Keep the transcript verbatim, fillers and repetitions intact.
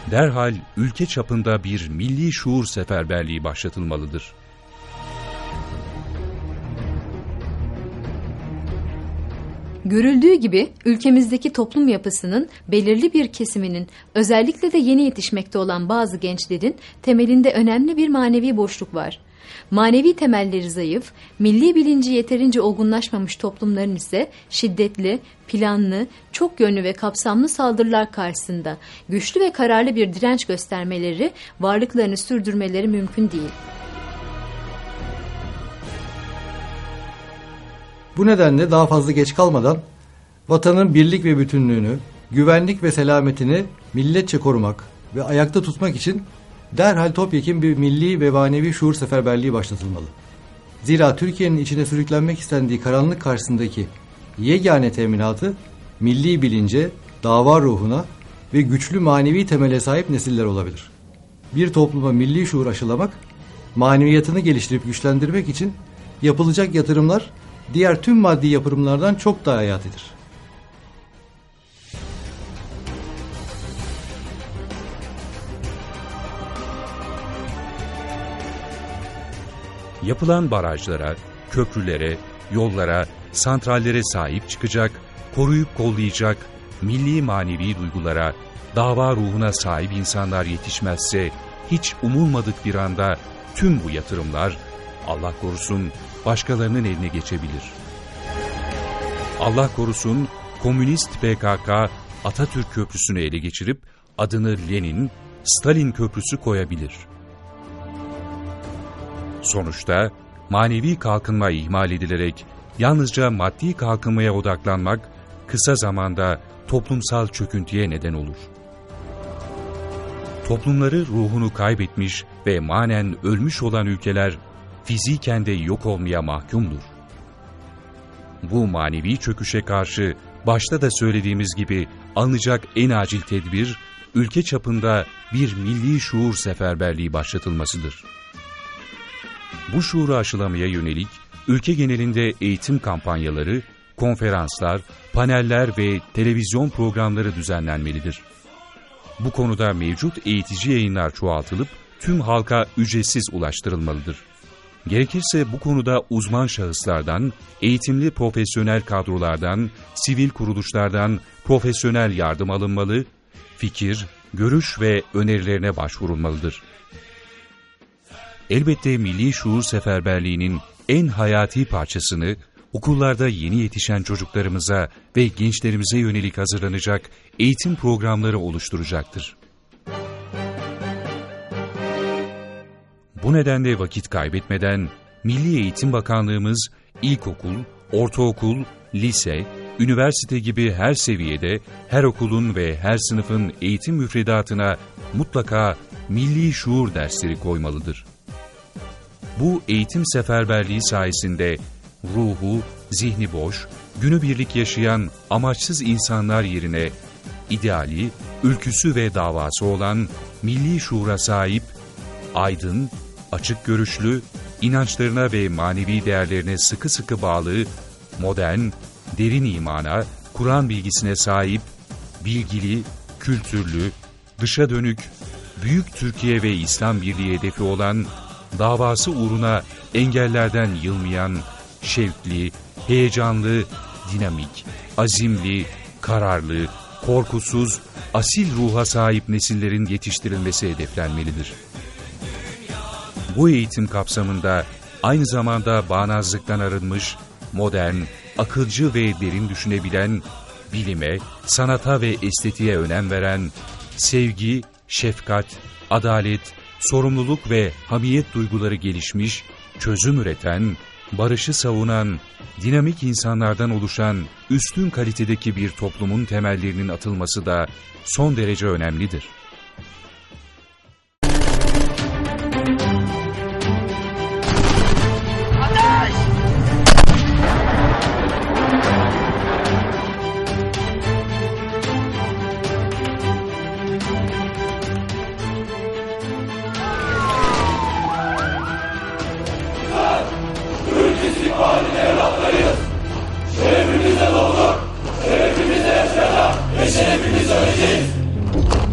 derhal ülke çapında bir milli şuur seferberliği başlatılmalıdır. Görüldüğü gibi ülkemizdeki toplum yapısının belirli bir kesiminin, özellikle de yeni yetişmekte olan bazı gençlerin temelinde önemli bir manevi boşluk var. Manevi temelleri zayıf, milli bilinci yeterince olgunlaşmamış toplumların ise şiddetli, planlı, çok yönlü ve kapsamlı saldırılar karşısında güçlü ve kararlı bir direnç göstermeleri, varlıklarını sürdürmeleri mümkün değil. Bu nedenle daha fazla geç kalmadan vatanın birlik ve bütünlüğünü, güvenlik ve selametini milletçe korumak ve ayakta tutmak için derhal topyekun bir milli ve manevi şuur seferberliği başlatılmalı. Zira Türkiye'nin içine sürüklenmek istendiği karanlık karşısındaki yegane teminatı milli bilince, dava ruhuna ve güçlü manevi temele sahip nesiller olabilir. Bir topluma milli şuur aşılamak, maneviyatını geliştirip güçlendirmek için yapılacak yatırımlar diğer tüm maddi yatırımlardan çok daha hayatidir. Yapılan barajlara, köprülere, yollara, santrallere sahip çıkacak, koruyup kollayacak, milli manevi duygulara, dava ruhuna sahip insanlar yetişmezse, hiç umulmadık bir anda tüm bu yatırımlar, Allah korusun, başkalarının eline geçebilir. Allah korusun, komünist P K K, Atatürk Köprüsü'nü ele geçirip, adını Lenin, Stalin Köprüsü koyabilir. Sonuçta manevi kalkınma ihmal edilerek yalnızca maddi kalkınmaya odaklanmak kısa zamanda toplumsal çöküntüye neden olur. Toplumları ruhunu kaybetmiş ve manen ölmüş olan ülkeler fiziken de yok olmaya mahkumdur. Bu manevi çöküşe karşı başta da söylediğimiz gibi alınacak en acil tedbir ülke çapında bir milli şuur seferberliği başlatılmasıdır. Bu şuuru aşılamaya yönelik ülke genelinde eğitim kampanyaları, konferanslar, paneller ve televizyon programları düzenlenmelidir. Bu konuda mevcut eğitici yayınlar çoğaltılıp tüm halka ücretsiz ulaştırılmalıdır. Gerekirse bu konuda uzman şahıslardan, eğitimli profesyonel kadrolardan, sivil kuruluşlardan profesyonel yardım alınmalı, fikir, görüş ve önerilerine başvurulmalıdır. Elbette milli şuur seferberliğinin en hayati parçasını okullarda yeni yetişen çocuklarımıza ve gençlerimize yönelik hazırlanacak eğitim programları oluşturacaktır. Bu nedenle vakit kaybetmeden Milli Eğitim Bakanlığımız ilkokul, ortaokul, lise, üniversite gibi her seviyede her okulun ve her sınıfın eğitim müfredatına mutlaka milli şuur dersleri koymalıdır. Bu eğitim seferberliği sayesinde ruhu, zihni boş, günübirlik yaşayan amaçsız insanlar yerine ideali, ülküsü ve davası olan milli şuura sahip, aydın, açık görüşlü, inançlarına ve manevi değerlerine sıkı sıkı bağlı, modern, derin imana, Kur'an bilgisine sahip, bilgili, kültürlü, dışa dönük, büyük Türkiye ve İslam Birliği hedefi olan, davası uğruna engellerden yılmayan, şevkli, heyecanlı, dinamik, azimli, kararlı, korkusuz, asil ruha sahip nesillerin yetiştirilmesi hedeflenmelidir. Bu eğitim kapsamında aynı zamanda bağnazlıktan arınmış, modern, akılcı ve derin düşünebilen, bilime, sanata ve estetiğe önem veren, sevgi, şefkat, adalet, sorumluluk ve hamiyet duyguları gelişmiş, çözüm üreten, barışı savunan, dinamik insanlardan oluşan üstün kalitedeki bir toplumun temellerinin atılması da son derece önemlidir. Şerefimize doğduk, şerefimize yaşayacak ve şerefimize öleceğiz.